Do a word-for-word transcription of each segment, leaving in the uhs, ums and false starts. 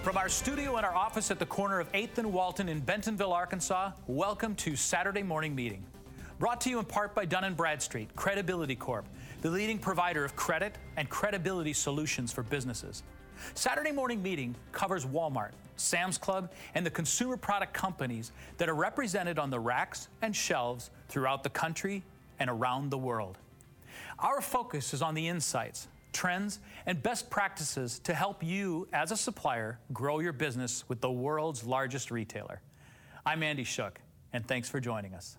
From our studio and our office at the corner of eighth and Walton in Bentonville, Arkansas, welcome to Saturday Morning Meeting. Brought to you in part by Dun and Bradstreet, Credibility Corp, the leading provider of credit and credibility solutions for businesses. Saturday Morning Meeting covers Walmart, Sam's Club, and the consumer product companies that are represented on the racks and shelves throughout the country and around the world. Our focus is on the insights, trends, and best practices to help you as a supplier grow your business with the world's largest retailer. I'm Andy Shook, and thanks for joining us.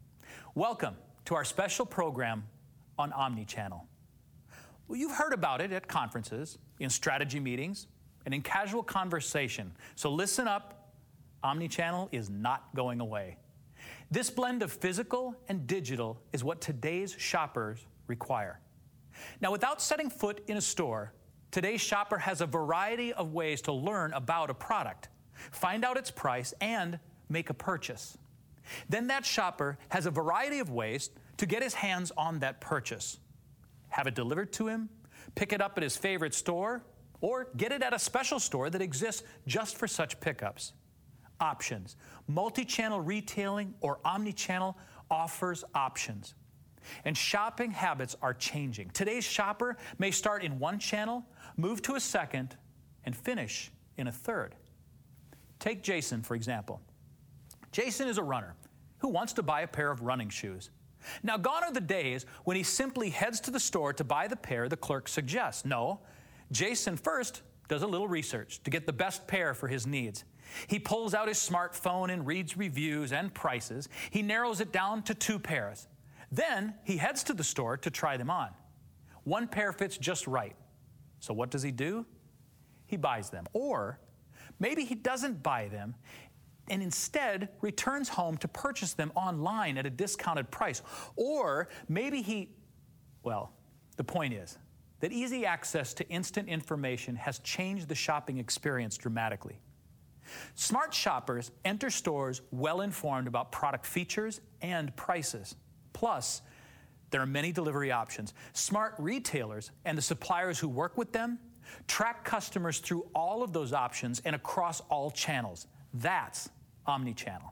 Welcome to our special program on Omnichannel. Well, you've heard about it at conferences, in strategy meetings, and in casual conversation. So listen up, Omnichannel is not going away. This blend of physical and digital is what today's shoppers require. Now, without setting foot in a store, today's shopper has a variety of ways to learn about a product, find out its price, and make a purchase. Then that shopper has a variety of ways to get his hands on that purchase. Have it delivered to him, pick it up at his favorite store, or get it at a special store that exists just for such pickups. Options. Multi-channel retailing or omnichannel offers options. And shopping habits are changing. Today's shopper may start in one channel, move to a second, and finish in a third. Take Jason, for example. Jason is a runner who wants to buy a pair of running shoes. Now, gone are the days when he simply heads to the store to buy the pair the clerk suggests. No, Jason first does a little research to get the best pair for his needs. He pulls out his smartphone and reads reviews and prices. He narrows it down to two pairs. Then he heads to the store to try them on. One pair fits just right. So what does he do? He buys them. Or maybe he doesn't buy them and instead returns home to purchase them online at a discounted price. Or maybe he, well, the point is that easy access to instant information has changed the shopping experience dramatically. Smart shoppers enter stores well informed about product features and prices. Plus, there are many delivery options. Smart retailers and the suppliers who work with them track customers through all of those options and across all channels. That's omnichannel.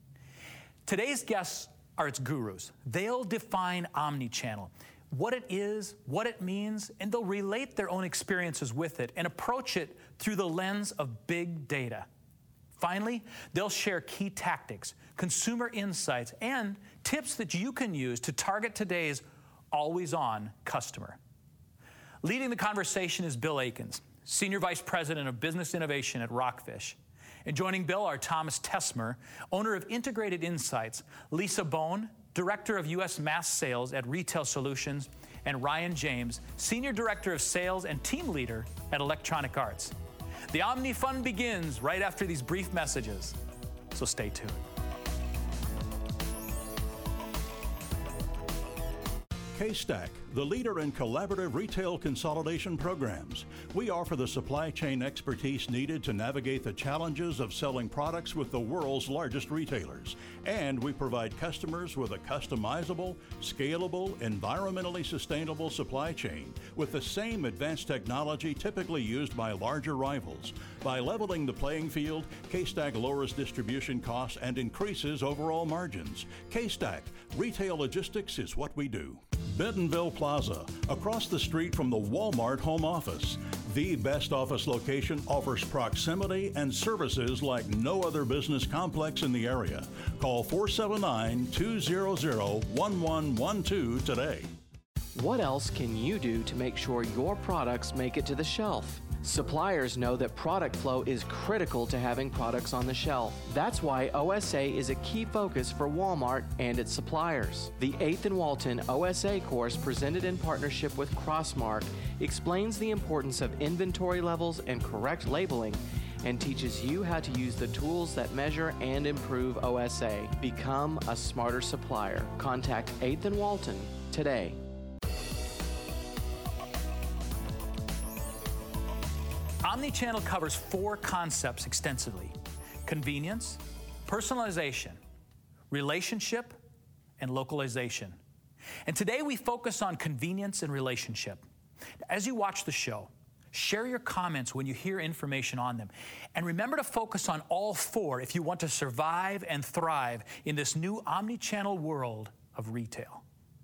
Today's guests are its gurus. They'll define omnichannel, what it is, what it means, and they'll relate their own experiences with it and approach it through the lens of big data. Finally, they'll share key tactics, consumer insights, and tips that you can use to target today's always-on customer. Leading the conversation is Bill Akins, Senior Vice President of Business Innovation at Rockfish. And joining Bill are Thomas Tesmer, owner of Integrated Insights, Lisa Bone, Director of U S Mass Sales at Retail Solutions, and Ryan James, Senior Director of Sales and Team Leader at Electronic Arts. The Omni Fun begins right after these brief messages, so stay tuned. K-Stack, the leader in collaborative retail consolidation programs. We offer the supply chain expertise needed to navigate the challenges of selling products with the world's largest retailers. And we provide customers with a customizable, scalable, environmentally sustainable supply chain with the same advanced technology typically used by larger rivals. By leveling the playing field, K-Stack lowers distribution costs and increases overall margins. K-Stack, retail logistics is what we do. Bentonville Plaza, across the street from the Walmart home office. The best office location offers proximity and services like no other business complex in the area. Call four seven nine, two zero zero, one one one two today. What else can you do to make sure your products make it to the shelf? Suppliers know that product flow is critical to having products on the shelf. That's why O S A is a key focus for Walmart and its suppliers. The eighth and Walton O S A course, presented in partnership with Crossmark, explains the importance of inventory levels and correct labeling and teaches you how to use the tools that measure and improve O S A. Become a smarter supplier. Contact eighth and Walton today. Omnichannel covers four concepts extensively: convenience, personalization, relationship, and localization. And today we focus on convenience and relationship. As you watch the show, Share your comments when you hear information on them. And remember to focus on all four if you want to survive and thrive in this new omni-channel world of retail.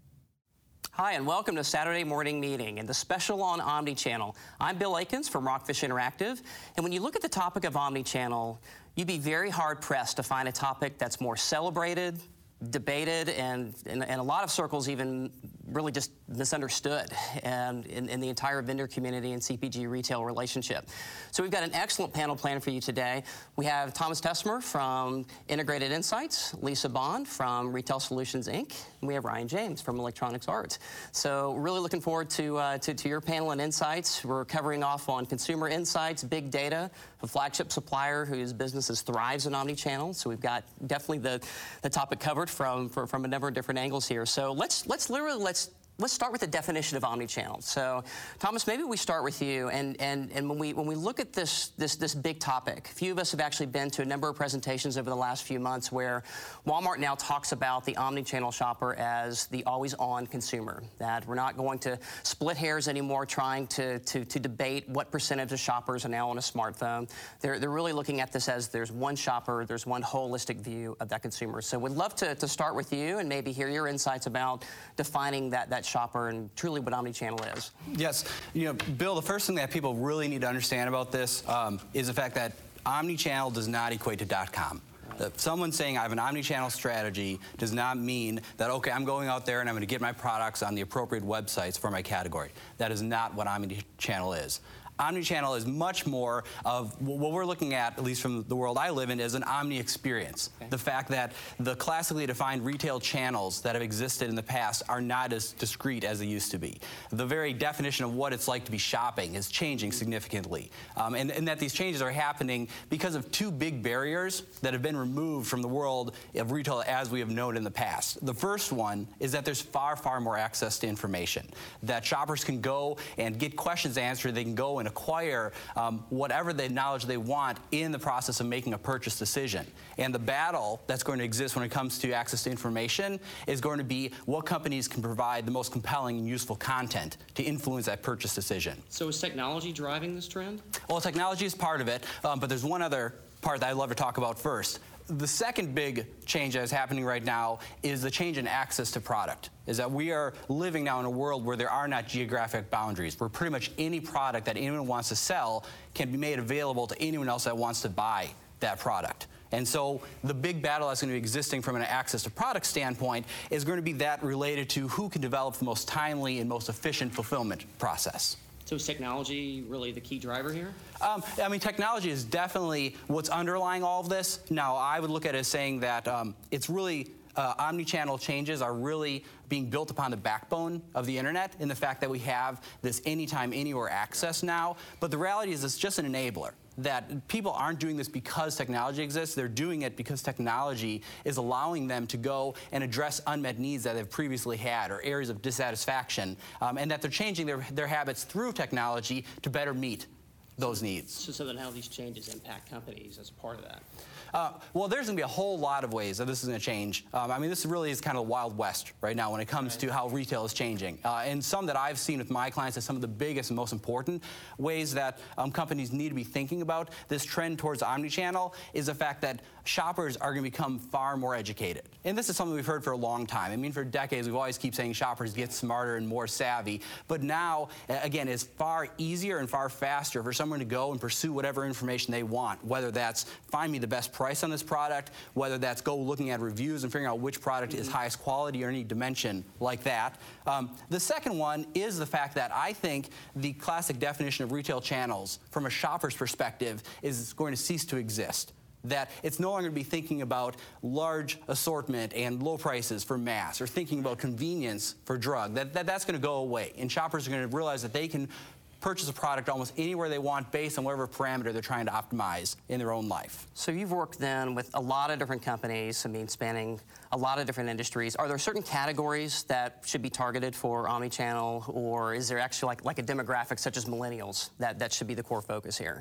Hi, and welcome to Saturday Morning Meeting and the special on Omnichannel. I'm Bill Akins from Rockfish Interactive, and when you look at the topic of Omnichannel, you'd be very hard-pressed to find a topic that's more celebrated, debated, and in a lot of circles even really just misunderstood and in, in the entire vendor community and C P G retail relationship. So we've got an excellent panel planned for you today. We have Thomas Tesmer from Integrated Insights, Lisa Bond from Retail Solutions, Incorporated, and we have Ryan James from Electronics Arts. So really looking forward to, uh, to, to your panel and insights. We're covering off on consumer insights, big data, a flagship supplier whose business thrives in omnichannel. So we've got definitely the, the topic covered from, from, from a number of different angles here. So let's, let's literally, let's Let's start with the definition of omnichannel. So, Thomas, maybe we start with you. And, and, and when we when we look at this, this this big topic, a few of us have actually been to a number of presentations over the last few months where Walmart now talks about the omnichannel shopper as the always-on consumer. That we're not going to split hairs anymore, trying to to, to debate what percentage of shoppers are now on a smartphone. They're they're really looking at this as there's one shopper, there's one holistic view of that consumer. So, we'd love to to start with you and maybe hear your insights about defining that that shopper and truly what omnichannel is. Yes, you know, Bill, the first thing that people really need to understand about this um, is the fact that omnichannel does not equate to .com. Right. Someone saying I have an omnichannel strategy does not mean that, okay, I'm going out there and I'm going to get my products on the appropriate websites for my category. That is not what omnichannel is. Omnichannel is much more of what we're looking at, at least from the world I live in, is an omni experience. Okay. The fact that the classically defined retail channels that have existed in the past are not as discrete as they used to be. The very definition of what it's like to be shopping is changing significantly. Um, and, and that these changes are happening because of two big barriers that have been removed from the world of retail as we have known in the past. The first one is that there's far, far more access to information. That shoppers can go and get questions answered, they can go and acquire um, whatever the knowledge they want in the process of making a purchase decision. And the battle that's going to exist when it comes to access to information is going to be what companies can provide the most compelling and useful content to influence that purchase decision. So is technology driving this trend? Well, technology is part of it, um, but there's one other part that I'd love to talk about first. The second big change that is happening right now is the change in access to product. Is that we are living now in a world where there are not geographic boundaries, where pretty much any product that anyone wants to sell can be made available to anyone else that wants to buy that product. And so the big battle that's going to be existing from an access to product standpoint is going to be that related to who can develop the most timely and most efficient fulfillment process. So is technology really the key driver here? Um, I mean, technology is definitely what's underlying all of this. Now, I would look at it as saying that um, it's really, uh, omni-channel changes are really being built upon the backbone of the internet in the fact that we have this anytime, anywhere access now. But the reality is it's just an enabler. That people aren't doing this because technology exists. They're doing it because technology is allowing them to go and address unmet needs that they've previously had or areas of dissatisfaction, um, and that they're changing their, their habits through technology to better meet those needs. So, so then how these changes impact companies as a part of that? Uh, well, there's going to be a whole lot of ways that this is going to change. Um, I mean, this really is kind of the Wild West right now when it comes right. to how retail is changing. Uh, and some that I've seen with my clients as some of the biggest and most important ways that um, companies need to be thinking about this trend towards omnichannel is the fact that shoppers are going to become far more educated. And this is something we've heard for a long time. I mean, for decades, we've always keep saying shoppers get smarter and more savvy. But now, again, it's far easier and far faster for someone to go and pursue whatever information they want, whether that's find me the best price on this product, whether that's go looking at reviews and figuring out which product mm-hmm. is highest quality or any dimension like that. Um, the second one is the fact that I think the classic definition of retail channels from a shopper's perspective is going to cease to exist. That it's no longer going to be thinking about large assortment and low prices for mass or thinking about convenience for drug. That, that, that's going to go away. And shoppers are going to realize that they can purchase a product almost anywhere they want based on whatever parameter they're trying to optimize in their own life. So you've worked then with a lot of different companies, I mean, spanning a lot of different industries. Are there certain categories that should be targeted for omnichannel, or is there actually like, like a demographic such as millennials that, that should be the core focus here?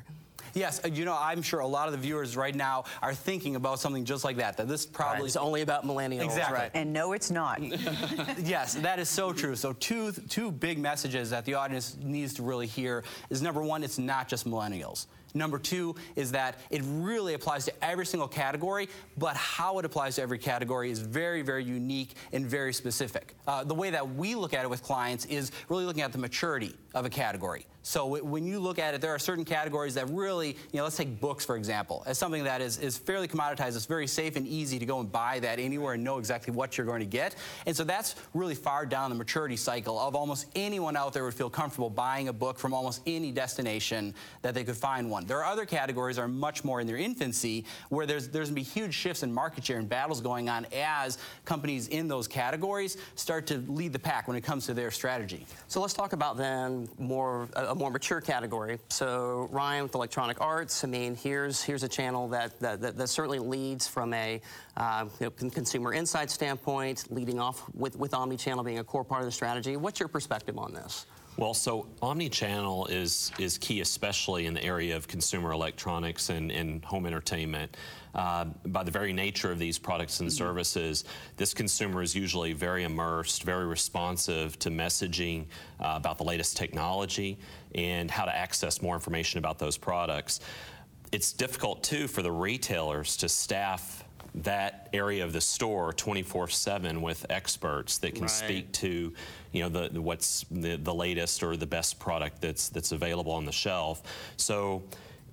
Yes, you know, I'm sure a lot of the viewers right now are thinking about something just like that, that this probably... Right, it's only about millennials. Exactly. Right. And no, it's not. Yes, that is so true. So two, two big messages that the audience needs to really hear is, number one, it's not just millennials. Number two is that it really applies to every single category, but how it applies to every category is very, very unique and very specific. Uh, the way that we look at it with clients is really looking at the maturity of a category. So w when you look at it, there are certain categories that really, you know, let's take books, for example, as something that is, is fairly commoditized. It's very safe and easy to go and buy that anywhere and know exactly what you're going to get. And so that's really far down the maturity cycle of almost anyone out there would feel comfortable buying a book from almost any destination that they could find one. There are other categories that are much more in their infancy where there's, there's going to be huge shifts in market share and battles going on as companies in those categories start to lead the pack when it comes to their strategy. So let's talk about then more a more mature category. So Ryan with Electronic Arts, I mean, here's here's a channel that that, that, that certainly leads from a uh, you know, consumer insight standpoint, leading off with, with omnichannel being a core part of the strategy. What's your perspective on this? Well, so omni-channel is is key, especially in the area of consumer electronics and, and home entertainment. Uh, by the very nature of these products and services, this consumer is usually very immersed, very responsive to messaging uh, about the latest technology and how to access more information about those products. It's difficult, too, for the retailers to staff that area of the store twenty-four seven with experts that can right. speak to, you know, the, the what's the, the latest or the best product that's that's available on the shelf. So,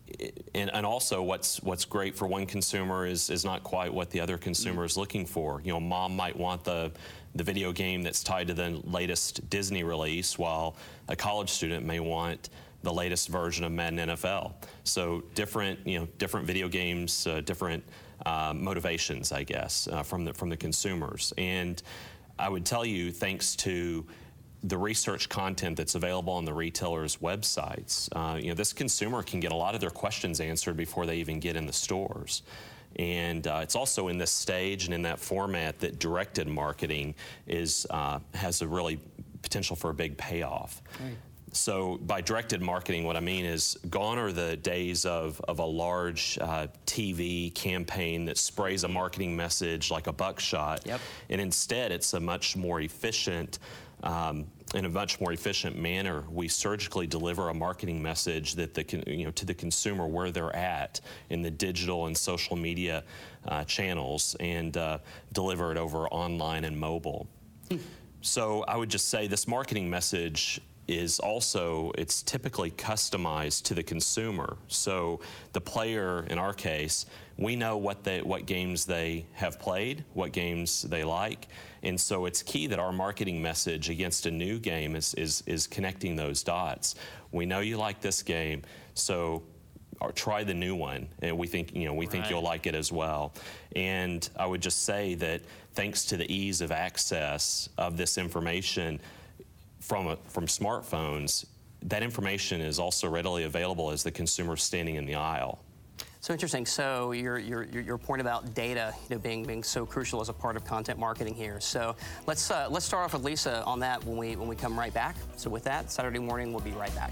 and, and also what's what's great for one consumer is is not quite what the other consumer is looking for. You know, mom might want the the video game that's tied to the latest Disney release, while a college student may want the latest version of Madden N F L. So different, you know, different video games, uh, different uh, motivations, I guess, uh, from the from the consumers. And I would tell you, thanks to the research content that's available on the retailers' websites, uh, you know, this consumer can get a lot of their questions answered before they even get in the stores. And uh, it's also in this stage and in that format that directed marketing is uh, has a really potential for a big payoff. Right. So by directed marketing, what I mean is gone are the days of, of a large uh, T V campaign that sprays a marketing message like a buckshot. Yep. And instead, it's a much more efficient, um, in a much more efficient manner, we surgically deliver a marketing message that the con you know to the consumer where they're at in the digital and social media uh, channels, and uh, deliver it over online and mobile. Hmm. So I would just say this marketing message is also, it's typically customized to the consumer. So the player, in our case, we know what they, what games they have played, what games they like, and so it's key that our marketing message against a new game is, is, is connecting those dots. We know you like this game, so or try the new one, and we think, you know, we right. think you'll like it as well. And I would just say that thanks to the ease of access of this information from, a, from smartphones, that information is also readily available as the consumer standing in the aisle. So interesting. So your, your, your point about data, you know, being, being so crucial as a part of content marketing here. So let's, uh, let's start off with Lisa on that when we, when we come right back. So with that, Saturday Morning, we'll be right back.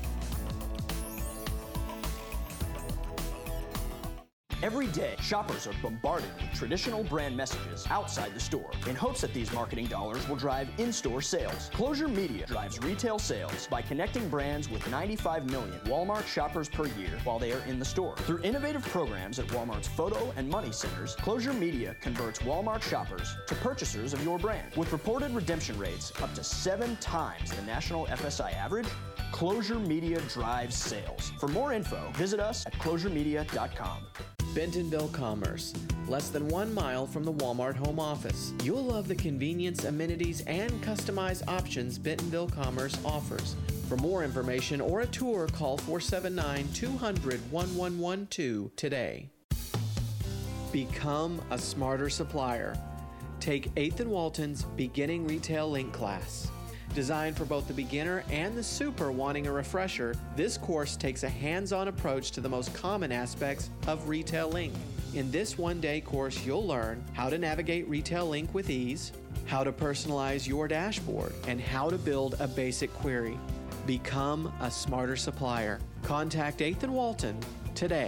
Every day, shoppers are bombarded with traditional brand messages outside the store in hopes that these marketing dollars will drive in-store sales. Closure Media drives retail sales by connecting brands with ninety-five million Walmart shoppers per year while they are in the store. Through innovative programs at Walmart's photo and money centers, Closure Media converts Walmart shoppers to purchasers of your brand. With reported redemption rates up to seven times the national F S I average, Closure Media drives sales. For more info, visit us at closure media dot com. Bentonville Commerce, less than one mile from the Walmart home office. You'll love the convenience, amenities, and customized options Bentonville Commerce offers. For more information or a tour, call four seven nine, two hundred, eleven twelve today. Become a smarter supplier. Take eighth and Walton's Beginning Retail Link class. Designed for both the beginner and the super wanting a refresher, this course takes a hands-on approach to the most common aspects of Retail Link. In this one-day course, you'll learn how to navigate Retail Link with ease, how to personalize your dashboard, and how to build a basic query. Become a smarter supplier. Contact eighth and Walton today.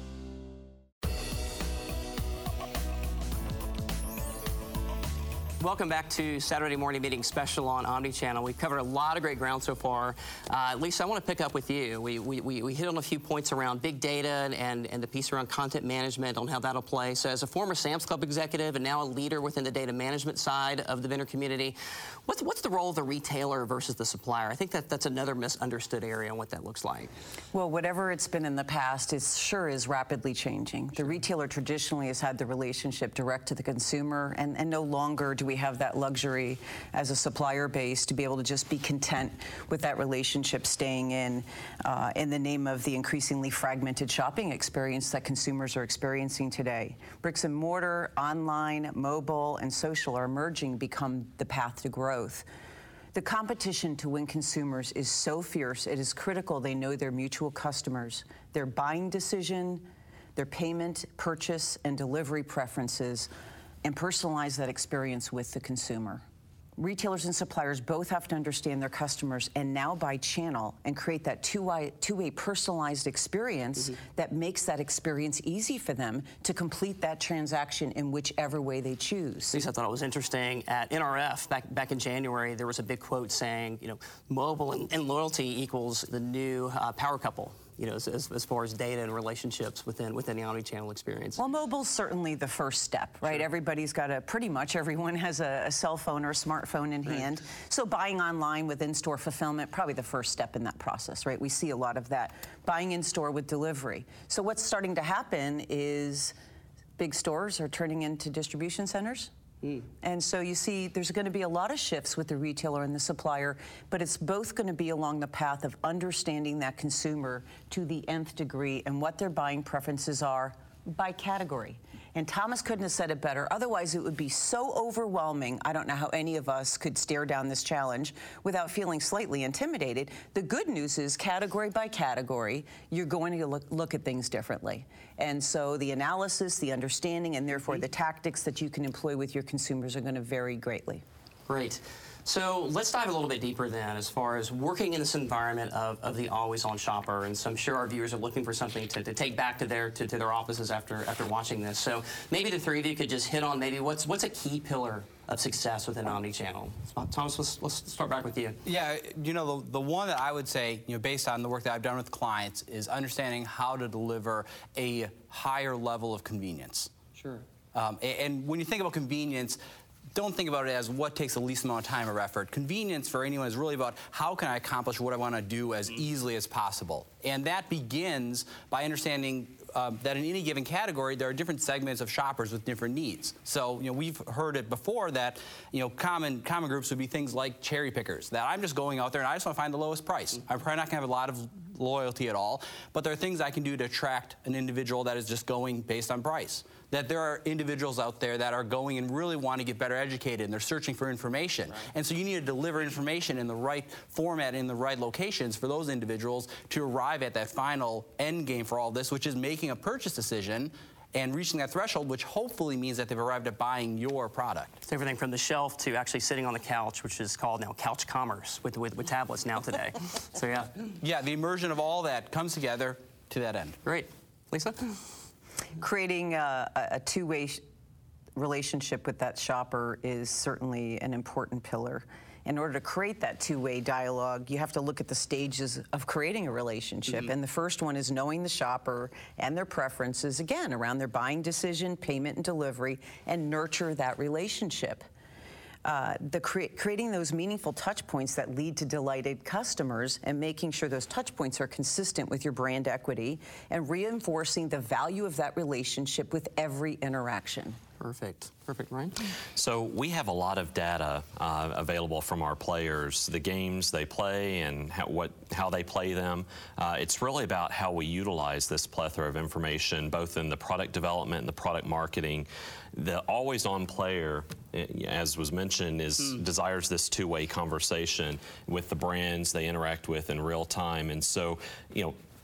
Welcome back to Saturday Morning Meeting Special on Omnichannel. We've covered a lot of great ground so far. Uh, Lisa, I want to pick up with you. We, we, we, we hit on a few points around big data and, and the piece around content management on how that'll play. So as a former Sam's Club executive and now a leader within the data management side of the vendor community, what's, what's the role of the retailer versus the supplier? I think that that's another misunderstood area on what that looks like. Well, whatever it's been in the past, it sure is rapidly changing. The retailer traditionally has had the relationship direct to the consumer, and, and no longer do we have that luxury as a supplier base to be able to just be content with that relationship staying in uh, in the name of the increasingly fragmented shopping experience that consumers are experiencing today. Bricks and mortar, online, mobile, and social are emerging, become the path to growth. The competition to win consumers is so fierce, it is critical they know their mutual customers, their buying decision, their payment, purchase, and delivery preferences, and personalize that experience with the consumer. Retailers and suppliers both have to understand their customers and now by channel and create that two-way, two-way personalized experience mm-hmm. that makes that experience easy for them to complete that transaction in whichever way they choose. Lisa, I thought it was interesting. At N R F, back, back in January, there was a big quote saying, you know, mobile and, and loyalty equals the new uh, power couple. You know, as, as far as data and relationships within within the omnichannel experience. Well, mobile's certainly the first step, right? Sure. Everybody's got a, pretty much everyone has a, a cell phone or a smartphone in right. hand. So buying online with in-store fulfillment, probably the first step in that process, right? We see a lot of that. Buying in-store with delivery. So what's starting to happen is big stores are turning into distribution centers. Mm. And so you see there's going to be a lot of shifts with the retailer and the supplier, but it's both going to be along the path of understanding that consumer to the nth degree and what their buying preferences are by category. And Thomas couldn't have said it better. Otherwise, it would be so overwhelming. I don't know how any of us could stare down this challenge without feeling slightly intimidated. The good news is, category by category, you're going to look, look at things differently. And so the analysis, the understanding, and therefore the tactics that you can employ with your consumers are going to vary greatly. Great. So let's dive a little bit deeper then as far as working in this environment of, of the always-on shopper. And so I'm sure our viewers are looking for something to, to take back to their to, to their offices after after watching this. So maybe the three of you could just hit on maybe what's what's a key pillar of success within omnichannel. Thomas, let's, let's start back with you. Yeah, you know, the, the one that I would say, you know, based on the work that I've done with clients, is understanding how to deliver a higher level of convenience. Sure. Um, and, and when you think about convenience, don't think about it as what takes the least amount of time or effort. Convenience for anyone is really about how can I accomplish what I want to do as easily as possible. And that begins by understanding um, that in any given category, there are different segments of shoppers with different needs. So, you know, we've heard it before that, you know, common common groups would be things like cherry pickers, that I'm just going out there and I just want to find the lowest price. I'm probably not going to have a lot of loyalty at all, but there are things I can do to attract an individual that is just going based on price. That there are individuals out there that are going and really want to get better educated and they're searching for information. Right. And so you need to deliver information in the right format, in the right locations for those individuals to arrive at that final end game for all this, which is making a purchase decision and reaching that threshold, which hopefully means that they've arrived at buying your product. So everything from the shelf to actually sitting on the couch, which is called now couch commerce with, with, with tablets now today. So yeah. Yeah, the immersion of all that comes together to that end. Great. Lisa? Creating a, a two-way relationship with that shopper is certainly an important pillar. In order to create that two-way dialogue, you have to look at the stages of creating a relationship. Mm-hmm. And the first one is knowing the shopper and their preferences, again, around their buying decision, payment, and delivery, and nurture that relationship. Uh, the cre creating those meaningful touch points that lead to delighted customers and making sure those touch points are consistent with your brand equity and reinforcing the value of that relationship with every interaction. Perfect. Perfect, Ryan? So we have a lot of data uh, available from our players, the games they play and how, what, how they play them. Uh, it's really about how we utilize this plethora of information, both in the product development and the product marketing. The always-on player, as was mentioned, is mm. desires this two-way conversation with the brands they interact with in real time. And so, you know,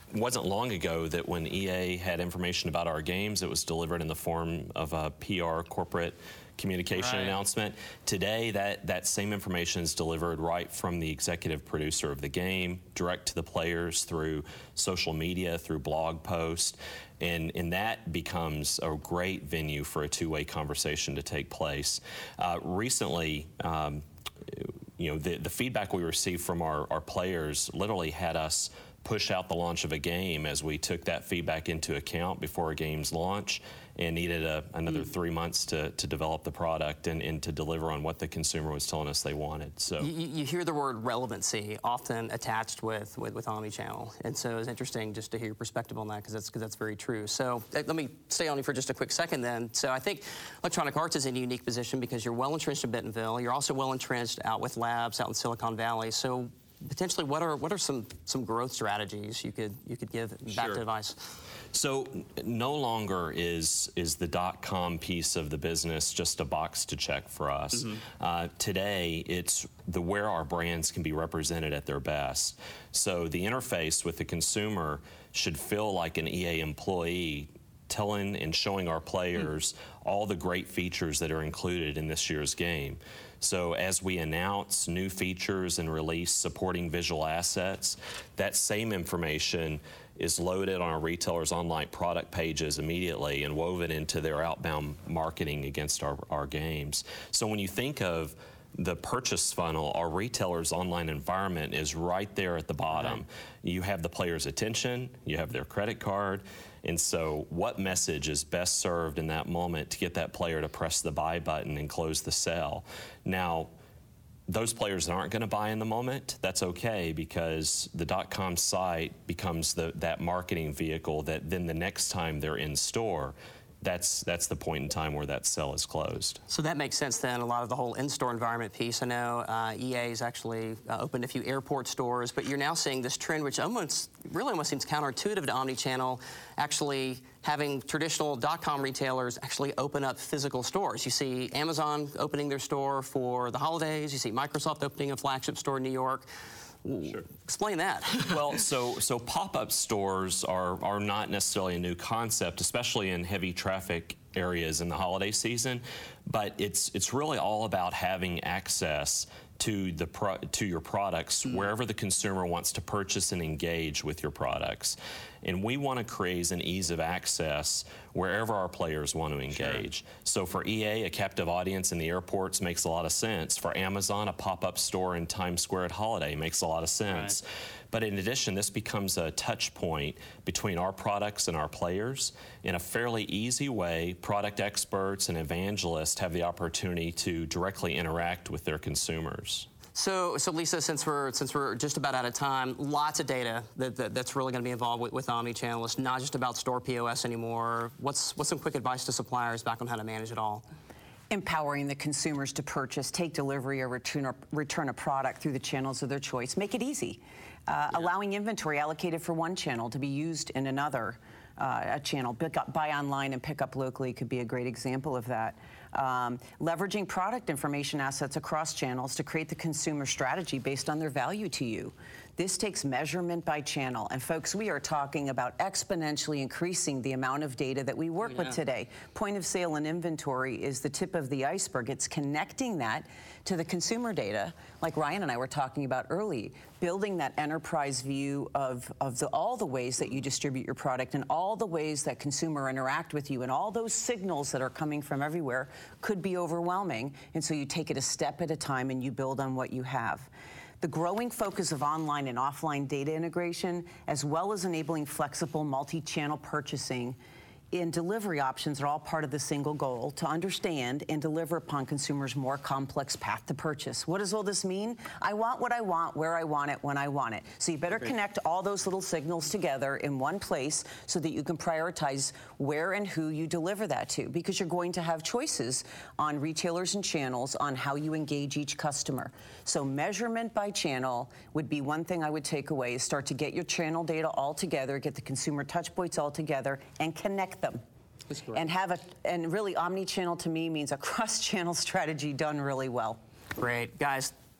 wasn't long ago that when E A had information about our games, it was delivered in the form of a P R corporate communication right. announcement. Today, that, that same information is delivered right from the executive producer of the game, direct to the players through social media, through blog posts, and, and that becomes a great venue for a two-way conversation to take place. Uh, recently, um, you know, the, the feedback we received from our, our players literally had us push out the launch of a game as we took that feedback into account before a game's launch and needed a, another mm. three months to, to develop the product and, and to deliver on what the consumer was telling us they wanted. So you, you hear the word relevancy often attached with, with, with omnichannel, and so it's interesting just to hear your perspective on that because that's, cause that's very true. So uh, let me stay on you for just a quick second then. So I think Electronic Arts is in a unique position because you're well entrenched in Bentonville. You're also well entrenched out with labs out in Silicon Valley. So potentially, what are what are some some growth strategies you could you could give back Sure. to Device? So no longer is is the dot-com piece of the business just a box to check for us. Mm-hmm. Uh, today, it's the where our brands can be represented at their best. So the interface with the consumer should feel like an E A employee telling and showing our players mm. all the great features that are included in this year's game. So as we announce new features and release supporting visual assets, that same information is loaded on our retailers' online product pages immediately and woven into their outbound marketing against our, our games. So when you think of the purchase funnel, our retailers' online environment is right there at the bottom. Right. You have the player's attention, you have their credit card, and so what message is best served in that moment to get that player to press the buy button and close the sale? Now, those players that aren't going to buy in the moment, that's okay because the dot-com site becomes the, that marketing vehicle that then the next time they're in store, that's that's the point in time where that sale is closed. So that makes sense then, a lot of the whole in-store environment piece. I know uh, E A's actually uh, opened a few airport stores, but you're now seeing this trend which almost, really almost seems counterintuitive to omnichannel, actually having traditional dot-com retailers actually open up physical stores. You see Amazon opening their store for the holidays, you see Microsoft opening a flagship store in New York. Sure. Explain that. Well, so so pop-up stores are are not necessarily a new concept, especially in heavy traffic areas in the holiday season, but it's it's really all about having access to the pro, to your products mm. wherever the consumer wants to purchase and engage with your products. And we want to create an ease of access wherever our players want to engage. Sure. So for E A, a captive audience in the airports makes a lot of sense. For Amazon, a pop-up store in Times Square at holiday makes a lot of sense. Right. But in addition, this becomes a touch point between our products and our players. In a fairly easy way, product experts and evangelists have the opportunity to directly interact with their consumers. So, so Lisa, since we're since we're just about out of time, lots of data that, that that's really going to be involved with, with omnichannel. It's not just about store P O S anymore. What's what's some quick advice to suppliers back on how to manage it all? Empowering the consumers to purchase, take delivery, or return a, return a product through the channels of their choice. Make it easy. Uh, yeah. Allowing inventory allocated for one channel to be used in another uh, a channel. Pick up, buy online and pick up locally could be a great example of that. Um, leveraging product information assets across channels to create the consumer strategy based on their value to you. This takes measurement by channel. And folks, we are talking about exponentially increasing the amount of data that we work yeah. with today. Point of sale and inventory is the tip of the iceberg. It's connecting that to the consumer data, like Ryan and I were talking about early, building that enterprise view of, of the, all the ways that you distribute your product and all the ways that consumer interact with you and all those signals that are coming from everywhere could be overwhelming. And so you take it a step at a time and you build on what you have. The growing focus of online and offline data integration, as well as enabling flexible multi-channel purchasing and delivery options are all part of the single goal to understand and deliver upon consumers' more complex path to purchase. What does all this mean? I want what I want, where I want it, when I want it. So you better okay. connect all those little signals together in one place so that you can prioritize where and who you deliver that to, because you're going to have choices on retailers and channels on how you engage each customer. So measurement by channel would be one thing I would take away, is start to get your channel data all together, get the consumer touch points all together, and connect them. And have a, and really omni-channel to me means a cross-channel strategy done really well. Great. Guys,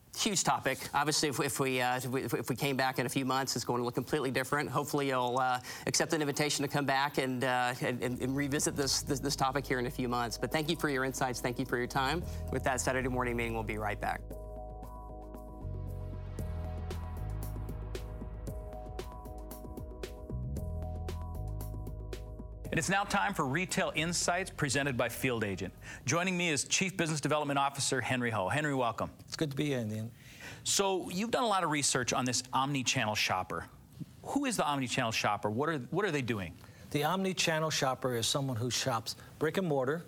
Huge topic. Obviously, if, if, we, uh, if, we, if we came back in a few months, it's going to look completely different. Hopefully, you'll uh, accept an invitation to come back and, uh, and, and revisit this, this, this topic here in a few months. But thank you for your insights. Thank you for your time. With that, Saturday morning meeting, we'll be right back. And it's now time for Retail Insights presented by Field Agent. Joining me is Chief Business Development Officer Henry Ho. Henry, welcome. It's good to be here, Indian. So you've done a lot of research on this omni-channel shopper. Who is the omni-channel shopper? What are, what are they doing? The omni-channel shopper is someone who shops brick and mortar,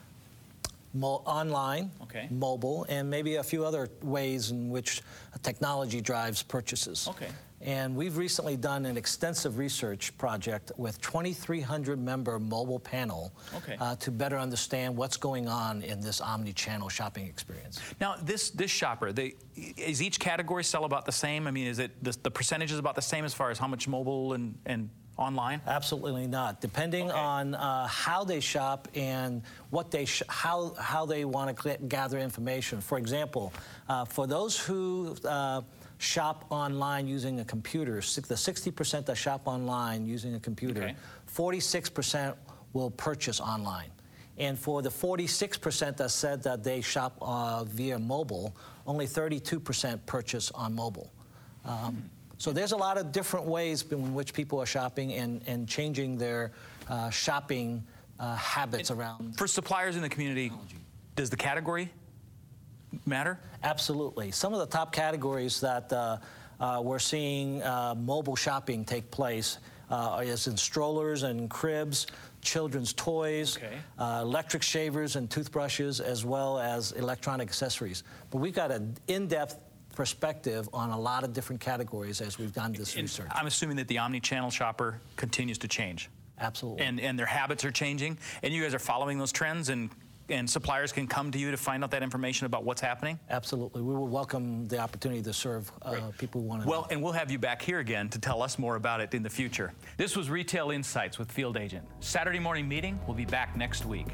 mo online, okay. mobile, and maybe a few other ways in which technology drives purchases. Okay. And we've recently done an extensive research project with twenty-three hundred member mobile panel okay. uh, to better understand what's going on in this omni-channel shopping experience. Now, this this shopper, they, is each category sell about the same? I mean, is it the, the percentage is about the same as far as how much mobile and, and online? Absolutely not. Depending okay. on uh, how they shop and what they sh how how they want to gather information. For example, uh, for those who uh, shop online using a computer, the sixty percent that shop online using a computer, forty-six percent will purchase online. And for the forty-six percent that said that they shop uh, via mobile, only thirty-two percent purchase on mobile. Um, so there's a lot of different ways in which people are shopping and, and changing their uh, shopping uh, habits and around. For suppliers in the community, technology. Does the category matter? Absolutely. Some of the top categories that uh, uh, we're seeing uh, mobile shopping take place uh, is in strollers and cribs, children's toys, okay. uh, electric shavers and toothbrushes, as well as electronic accessories. But we've got an in-depth perspective on a lot of different categories as we've done this and research. I'm assuming that the omni-channel shopper continues to change. Absolutely. And, and their habits are changing, and you guys are following those trends, and and suppliers can come to you to find out that information about what's happening? Absolutely. We will welcome the opportunity to serve uh, people who want to Well, know. and we'll have you back here again to tell us more about it in the future. This was Retail Insights with Field Agent. Saturday morning meeting, we'll be back next week.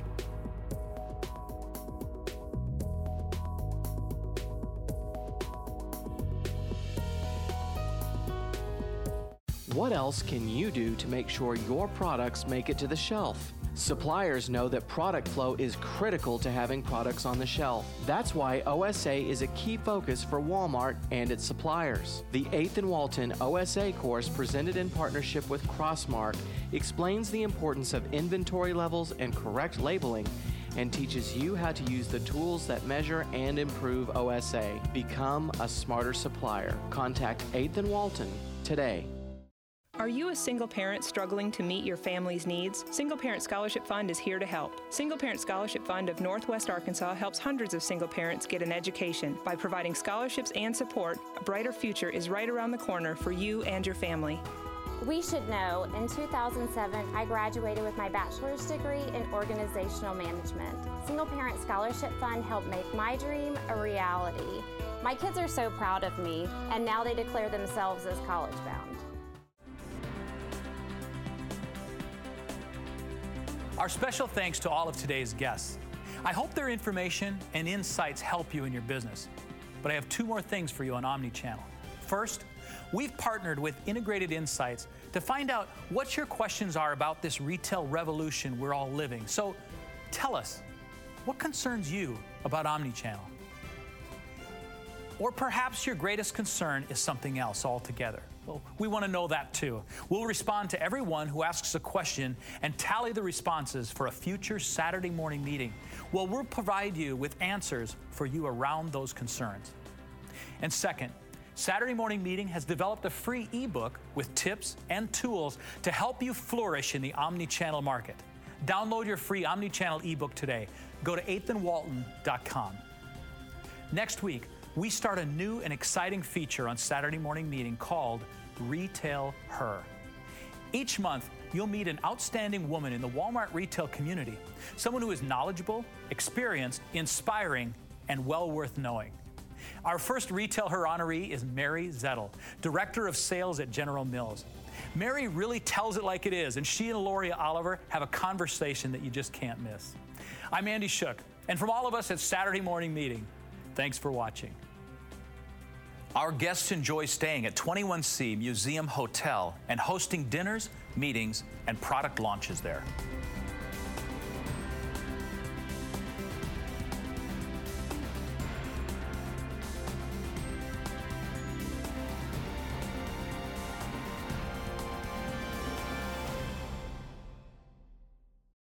What else can you do to make sure your products make it to the shelf? Suppliers know that product flow is critical to having products on the shelf. That's why O S A is a key focus for Walmart and its suppliers. The eighth and Walton O S A course, presented in partnership with Crossmark, explains the importance of inventory levels and correct labeling, and teaches you how to use the tools that measure and improve O S A. Become a smarter supplier. Contact eighth and Walton today. Are you a single parent struggling to meet your family's needs? Single Parent Scholarship Fund is here to help. Single Parent Scholarship Fund of Northwest Arkansas helps hundreds of single parents get an education. By providing scholarships and support, a brighter future is right around the corner for you and your family. We should know, in two thousand seven, I graduated with my bachelor's degree in organizational management. Single Parent Scholarship Fund helped make my dream a reality. My kids are so proud of me, and now they declare themselves as college-bound. Our special thanks to all of today's guests. I hope their information and insights help you in your business. But I have two more things for you on Omnichannel. First, we've partnered with Integrated Insights to find out what your questions are about this retail revolution we're all living. So tell us, what concerns you about Omnichannel? Or perhaps your greatest concern is something else altogether. Well, we want to know that too. We'll respond to everyone who asks a question and tally the responses for a future Saturday morning meeting. Well, we'll provide you with answers for you around those concerns. And second, Saturday Morning Meeting has developed a free ebook with tips and tools to help you flourish in the omnichannel market. Download your free omnichannel ebook today. Go to eighth and walton dot com. Next week, we start a new and exciting feature on Saturday Morning Meeting called Retail Her. Each month, you'll meet an outstanding woman in the Walmart retail community, someone who is knowledgeable, experienced, inspiring, and well worth knowing. Our first Retail Her honoree is Mary Zettel, Director of Sales at General Mills. Mary really tells it like it is, and she and Loria Oliver have a conversation that you just can't miss. I'm Andy Shook, and from all of us at Saturday Morning Meeting, thanks for watching. Our guests enjoy staying at twenty-one C Museum Hotel and hosting dinners, meetings, and product launches there.